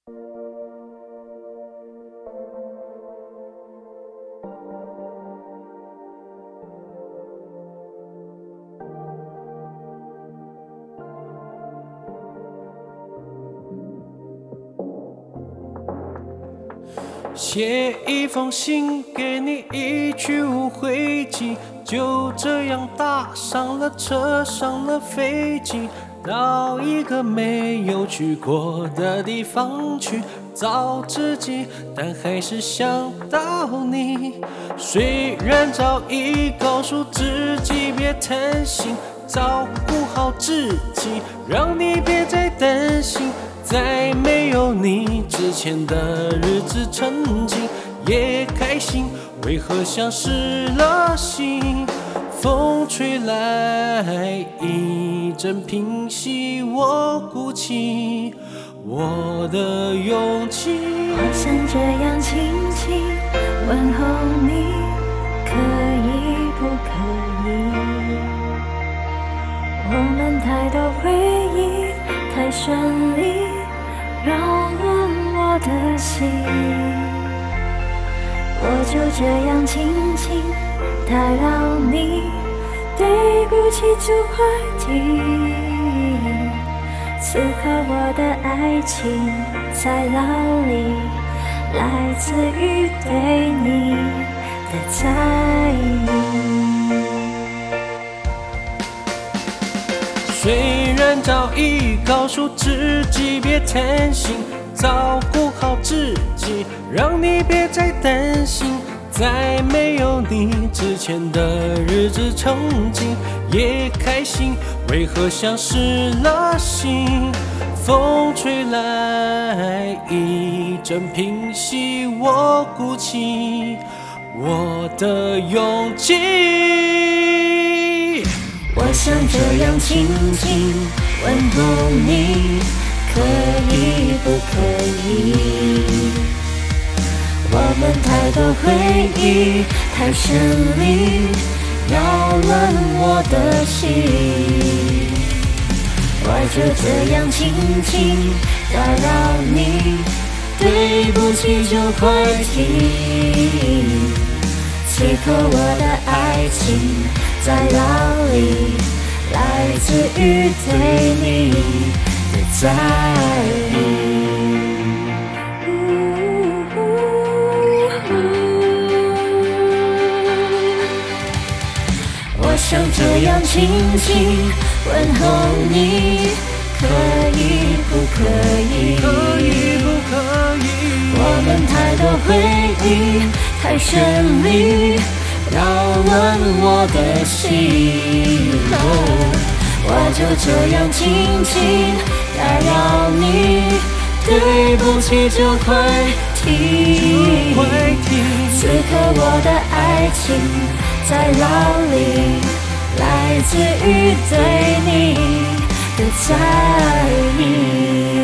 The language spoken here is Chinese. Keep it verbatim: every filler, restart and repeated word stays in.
写一封信给你，一去无回迹，就这样搭上了车，上了飞机，到一个没有去过的地方去找自己，但还是想到你。虽然早已告诉自己别贪心，照顾好自己，让你别再担心。在没有你之前的日子，曾经也开心，为何像失了心？风吹来一阵平息，我鼓起我的勇气。 我想这样轻轻问候你，可以不可以？我们太多回忆，太顺利，扰乱我的心。我就这样轻轻打扰你，对不起就快停。此刻我的爱情在哪里？来自于对你的在意。 虽然早已告诉自己别贪心，照顾好自己，让你别再担心。在没有你之前的日子，曾经也开心，为何像失了心？风吹来一阵平息，我鼓起我的勇气。 我想这样轻轻问候你，可以不可以？我们太多回忆，太绚丽，扰乱我的心。我就这样轻轻打扰你，对不起就快停。此刻我的爱情在哪里？来自于对你的在意。我想这样轻轻问候你，可以不可以？ 可以不可以？ 我们太多回忆，太绚丽，扰乱我的心。哦，我就这样轻轻打扰你，对不起就快停。此刻我的爱情在哪里？来自于对你的在意。